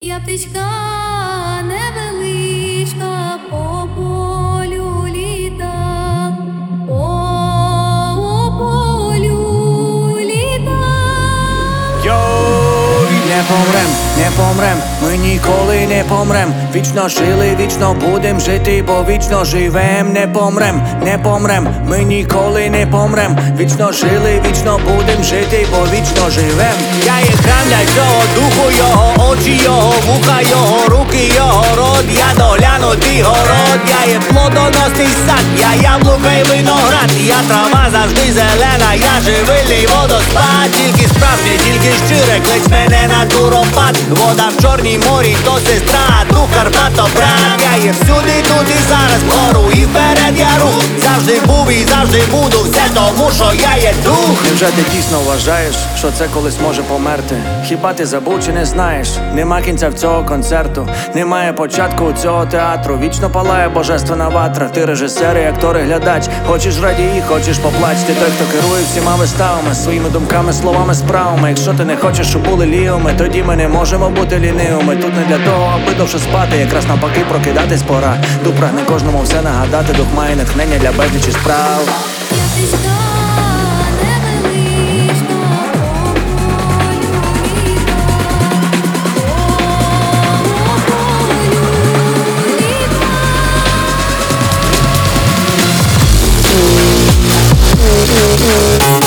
Я птичка невеличка, по полю літам, по полю літам. Йой, не помрем, не помрем, ми ніколи не помрем. Вічно жили, вічно будем жити, бо вічно живем. Не помрем, не помрем, ми ніколи не помрем. Вічно жили, вічно будем жити, бо вічно живем. Я є храм для цього духу його, очі його, вуха його, руки його, рот. Я доглянутий город, я є плодоносний сад, я яблука й виноград. Я трава завжди зелена, я живильний водоспад. Тільки справжнє, тільки щире, клич мене на туропад. Вода в Чорній морі, то сестра, друг Карпато-брат. Я є всюди, тут і зараз, вгору і вперед я рух. Завжди був і завжди буду, все тому, що я є дух. Невже ти дійсно вважаєш, що це колись може померти? Хіба ти забув чи не знаєш? Нема кінця в цього концерту, немає початку у цього театру. Вічно палає божественна ватра. Ти режисер і актор і глядач. Хочеш радій, хочеш поплач. Ти той, хто керує всіма виставами, своїми думками, словами, справами. Якщо ти не хочеш, щоб були лівими, тоді ми не можемо бути лінивими. Тут не для того, аби довше спати, якраз навпаки прокидатись пора. Дух прагне кожному все нагадати, дух має натхнення для безлічі справ. Я птичка невеличка, по полю літам, по полю літам.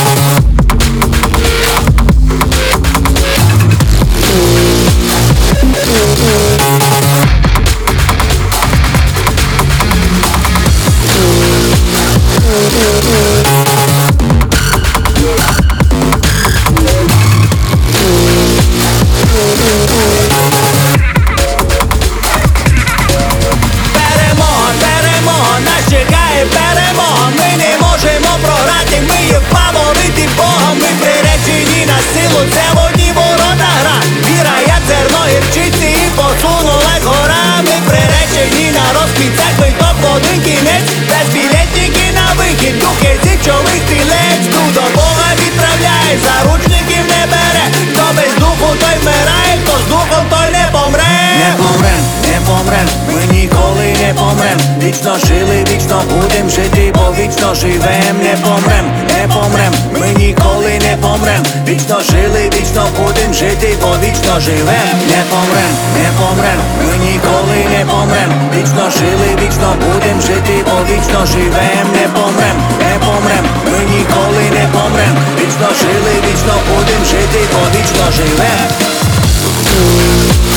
Це в одні ворота гра. Віра, як зерно гірчиці, і посунула гора. Ми приречені на розквіт, це квиток в один кінець. Без білетники на вихід, духи січовий стрілець. Дух до Бога відправляє, заручників не бере. Хто без духу, той вмирає, хто з духом, той не помре. Не помрем, не помрем, ми ніколи не помрем. Вічно жили, вічно будем жити, бо вічно живем. Не помрем, не помрем, ми ніколи не помрем. Вічно жили, вічно будем жити, бо вічно живем. Не помрем, не помрем, ми ніколи не помрем. Вічно жили, вічно будем жити, бо вічно живем. Не помрем, не помрем, ми ніколи не помрем. Вічно жили, вічно будем жити, бо вічно живем.